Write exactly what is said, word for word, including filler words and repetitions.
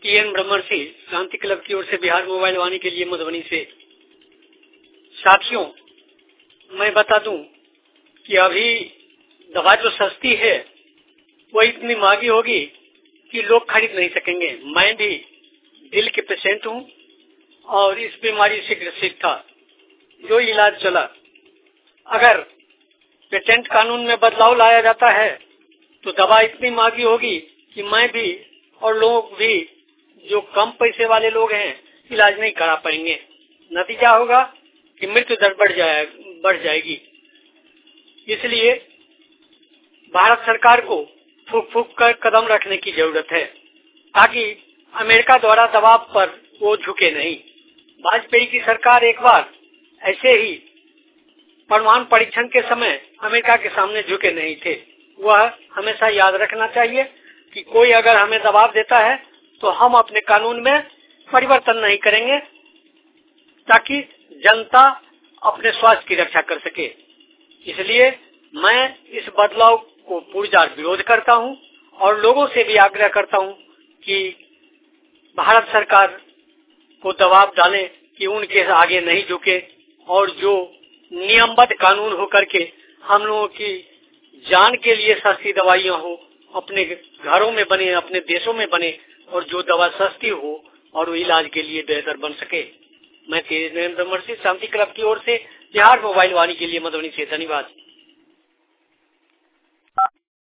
TN ब्रह्मर्षि शांति club की ओर से बिहार मोबाइल वाणी के लिए मधुबनी से। साथियों, मैं बता दूं कि अभी दवा जो सस्ती है वो इतनी महंगी होगी कि लोग खरीद नहीं सकेंगे। मैं भी दिल के पेशेंट हूं और इस बीमारी से ग्रसित था। जो इलाज चला, अगर पेटेंट कानून में बदलाव लाया जाता है तो दवा इतनी महंगी होगी कि मैं भी और लोग भी जो कम पैसे वाले लोग हैं इलाज नहीं करा पाएंगे। नतीजा होगा कि मृत्यु दर बढ़ जाए बढ़ जाएगी। इसलिए भारत सरकार को फूक फूक कर कदम रखने की जरूरत है ताकि अमेरिका द्वारा दबाव पर वो झुके नहीं। वाजपेयी की सरकार एक बार ऐसे ही परमाणु परीक्षण के समय अमेरिका के सामने झुके नहीं थे। वह हमेशा याद रखना चाहिए कि कोई अगर हमें दबाव देता है तो हम अपने कानून में परिवर्तन नहीं करेंगे ताकि जनता अपने स्वास्थ्य की रक्षा कर सके। इसलिए मैं इस बदलाव को पुरजोर विरोध करता हूं और लोगों से भी आग्रह करता हूं कि भारत सरकार को दबाव डालें कि उनके आगे नहीं झुके और जो नियमबद्ध कानून हो करके हम लोगों की जान के लिए सस्ती दवाइयां हो, अपने घरों में बने, अपने देशों में बने और जो दवा सस्ती हो और वो इलाज के लिए बेहतर बन सके। मैं तेज नरेंद्र मर्सी शांति क्लब की ओर से बिहार मोबाइल वाणी के लिए मधुबनी से। धन्यवाद।